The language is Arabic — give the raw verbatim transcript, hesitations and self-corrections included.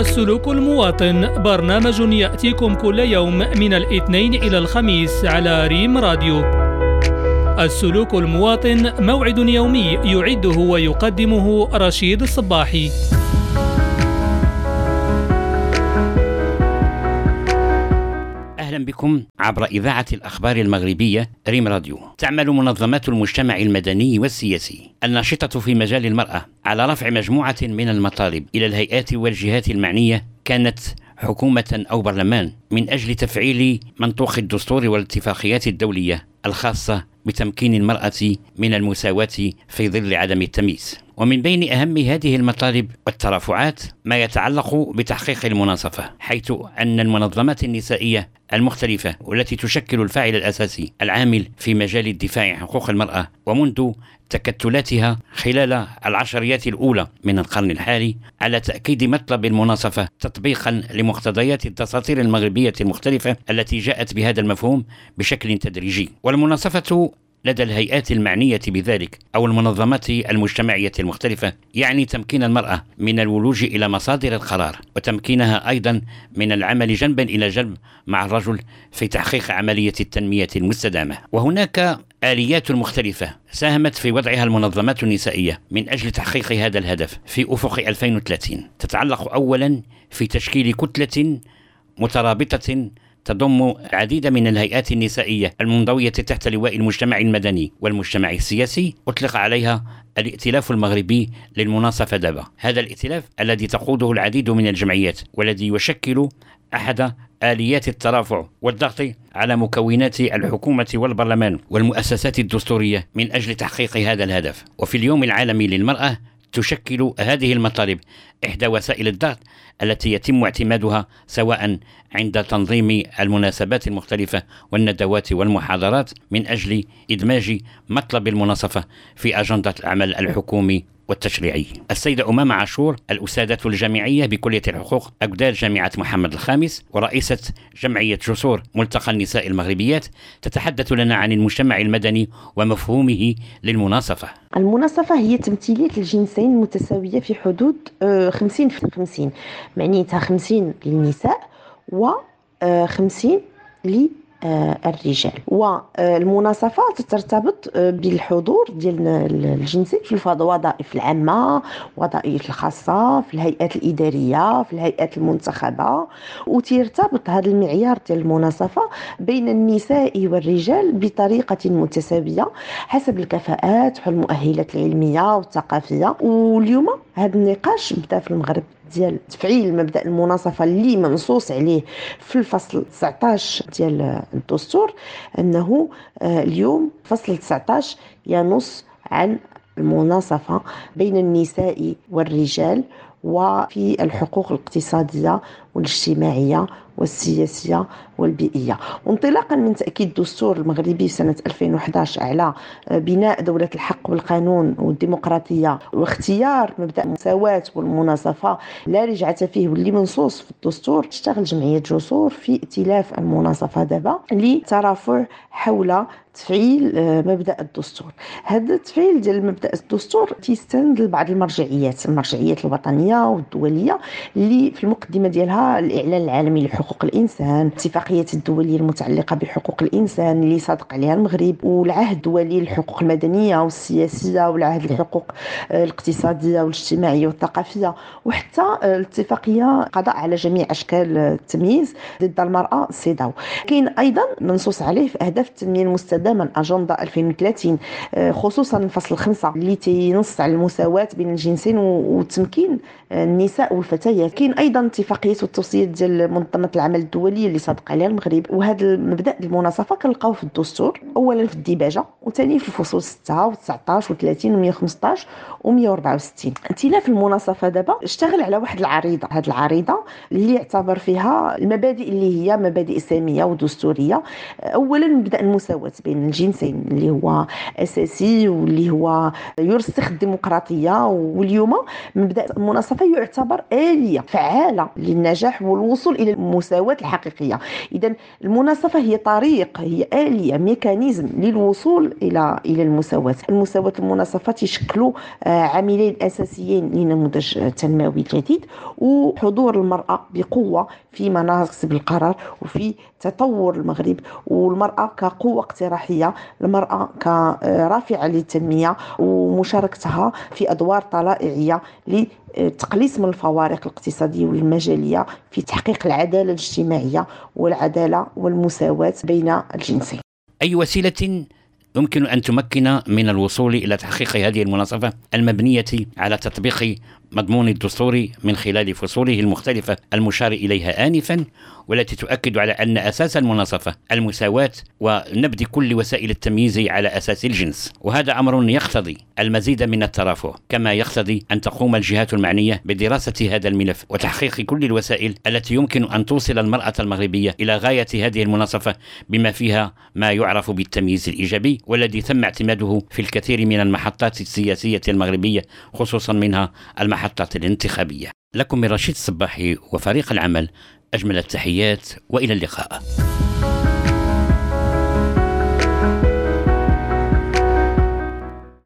السلوك المواطن، برنامج يأتيكم كل يوم من الاثنين إلى الخميس على ريم راديو. السلوك المواطن موعد يومي يعده ويقدمه رشيد الصباحي. أهلا بكم عبر إذاعة الأخبار المغربية ريم راديو. تعمل منظمات المجتمع المدني والسياسي الناشطة في مجال المرأة على رفع مجموعة من المطالب إلى الهيئات والجهات المعنية، كانت حكومة أو برلمان، من أجل تفعيل منطوق الدستور والاتفاقيات الدولية الخاصة بتمكين المرأة من المساواة في ظل عدم التمييز. ومن بين أهم هذه المطالب والترافعات ما يتعلق بتحقيق المناصفة، حيث أن المنظمات النسائية المختلفة والتي تشكل الفاعل الأساسي العامل في مجال الدفاع عن حقوق المرأة ومنذ تكتلاتها خلال العشريات الأولى من القرن الحالي على تأكيد مطلب المناصفة تطبيقا لمقتضيات الدساتير المغربية المختلفة التي جاءت بهذا المفهوم بشكل تدريجي. والمناصفة لدى الهيئات المعنية بذلك أو المنظمات المجتمعية المختلفة يعني تمكين المرأة من الولوج إلى مصادر القرار، وتمكينها أيضا من العمل جنبا إلى جنب مع الرجل في تحقيق عملية التنمية المستدامة. وهناك آليات مختلفة ساهمت في وضعها المنظمات النسائية من أجل تحقيق هذا الهدف في أفق ألفين وثلاثين، تتعلق أولا في تشكيل كتلة مترابطة تضم العديد من الهيئات النسائية المنضوية تحت لواء المجتمع المدني والمجتمع السياسي، أطلق عليها الائتلاف المغربي للمناصفة دابا. هذا الائتلاف الذي تقوده العديد من الجمعيات والذي يشكل أحد آليات الترافع والضغط على مكونات الحكومة والبرلمان والمؤسسات الدستورية من أجل تحقيق هذا الهدف. وفي اليوم العالمي للمرأة تشكل هذه المطالب إحدى وسائل الضغط التي يتم اعتمادها سواء عند تنظيم المناسبات المختلفة والندوات والمحاضرات من أجل إدماج مطلب المناصفة في أجندة العمل الحكومي والتشريعي. السيدة أمامة عاشور، الأستاذة الجامعية بكلية الحقوق أكدال جامعة محمد الخامس ورئيسة جمعية جسور ملتقى النساء المغربيات، تتحدث لنا عن المجتمع المدني ومفهومه للمناصفة. المناصفة هي تمثيلية الجنسين المتساوية في حدود خمسين في خمسين، معنيتها خمسين للنساء وخمسين للرجال. والمناصفة ترتبط بالحضور ديال الجنسين في الوظائف العامة، وظائف الخاصة، في الهيئات الإدارية، في الهيئات المنتخبة. وترتبط هذا المعيار ديال المناصفة بين النساء والرجال بطريقة متساوية حسب الكفاءات والمؤهلات العلمية والثقافية. واليوم هذا النقاش بدا في المغرب ديال تفعيل مبدأ المناصفة اللي منصوص عليه في الفصل تسعة عشر ديال الدستور، أنه اليوم فصل تسعة عشر ينص عن المناصفة بين النساء والرجال وفي الحقوق الاقتصادية والاجتماعية والسياسية والبيئية. وانطلاقا من تأكيد الدستور المغربي سنة ألفين وأحد عشر على بناء دولة الحق والقانون والديمقراطية واختيار مبدأ المساواة والمناصفة لا رجعة فيه واللي منصوص في الدستور، تشتغل جمعية جسور في ائتلاف المناصفة دابا لترافع حول تفعيل مبدأ الدستور. هذا التفعيل ديال مبدأ الدستور تيستند لبعض المرجعيات المرجعيات الوطنية والدولية اللي في المقدمة ديالها الإعلان العالمي لحقوق الإنسان، اتفاقية الدولية المتعلقة بحقوق الإنسان اللي صادق عليها المغرب، والعهد الدولي للحقوق المدنية والسياسية، والعهد الحقوق الاقتصادية والاجتماعية والثقافية، وحتى الاتفاقية قضاء على جميع أشكال التمييز ضد المرأة سيداو. كاين أيضا منصوص عليه في أهداف التنمية المستدامة أجندة ألفين وثلاثين، خصوصا الفصل خمسة اللي تينص على المساواة بين الجنسين وتمكين النساء والفتيات. كاين أيضا اتفاقية والتوصيات ديال منظمة العمل الدولية اللي صادق عليها المغرب. وهذا المبدأ المناصفة كنلقاوه في الدستور أولا في الديباجة، وثاني في الفصول ستة وتسعة عشر وثلاثين ومية وخمسطاش ومية وأربعة وستين. ائتلاف المناصفة دابا اشتغل على واحد العريضة، هذه العريضة اللي يعتبر فيها المبادئ اللي هي مبادئ سامية ودستورية. أولا مبدأ المساواة بين الجنسين اللي هو أساسي واللي هو يرسخ الديمقراطية. واليوم مبدأ المناصفة يعتبر آلية فعالة للنجاح النجاح والوصول إلى المساواة الحقيقية. إذن المناصفة هي طريق، هي آلية، ميكانيزم للوصول إلى إلى المساواة. المساواة المناصفات يشكلوا عاملين أساسيين لنموذج تنموي جديد، وحضور المرأة بقوة في مناصب القرار وفي تطور المغرب، والمرأة كقوة اقتراحية، المرأة كرافعة للتنمية، ومشاركتها في أدوار طلائعية لتقليص من الفوارق الاقتصادية والمجالية في تحقيق العدالة الاجتماعية والعدالة والمساواة بين الجنسين. أي وسيلة يمكن أن تمكن من الوصول إلى تحقيق هذه المناصفة المبنية على تطبيق مضمون الدستور من خلال فصوله المختلفة المشار إليها آنفا، والتي تؤكد على أن أساس المناصفة المساواة ونبذ كل وسائل التمييز على أساس الجنس؟ وهذا أمر يقتضي المزيد من الترافع، كما يقتضي أن تقوم الجهات المعنية بدراسة هذا الملف وتحقيق كل الوسائل التي يمكن أن توصل المرأة المغربية إلى غاية هذه المناصفة، بما فيها ما يعرف بالتمييز الإيجابي، والذي تم اعتماده في الكثير من المحطات السياسية المغربية، خصوصا منها المحطات الانتخابية. لكم من رشيد الصباحي وفريق العمل أجمل التحيات، وإلى اللقاء.